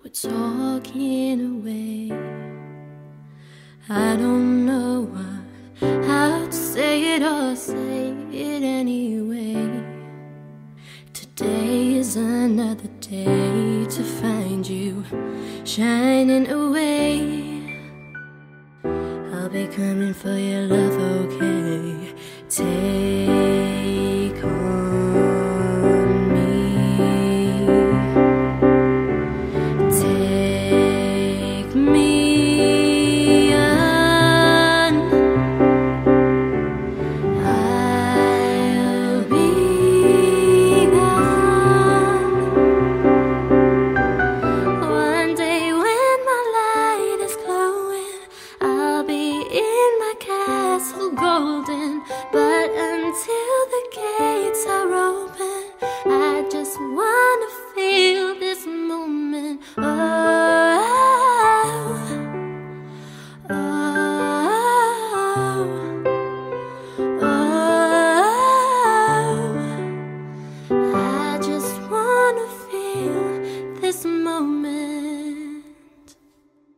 we're talking away. I don't know how to say it or say it anyway. Today is another day to find you shining away. I'll be coming for your love, okay? Take on me, take me on. I'll be gone. One day when my light is glowing, I'll be in my castle golden. But until the gates are open, I just wanna feel this moment. Oh.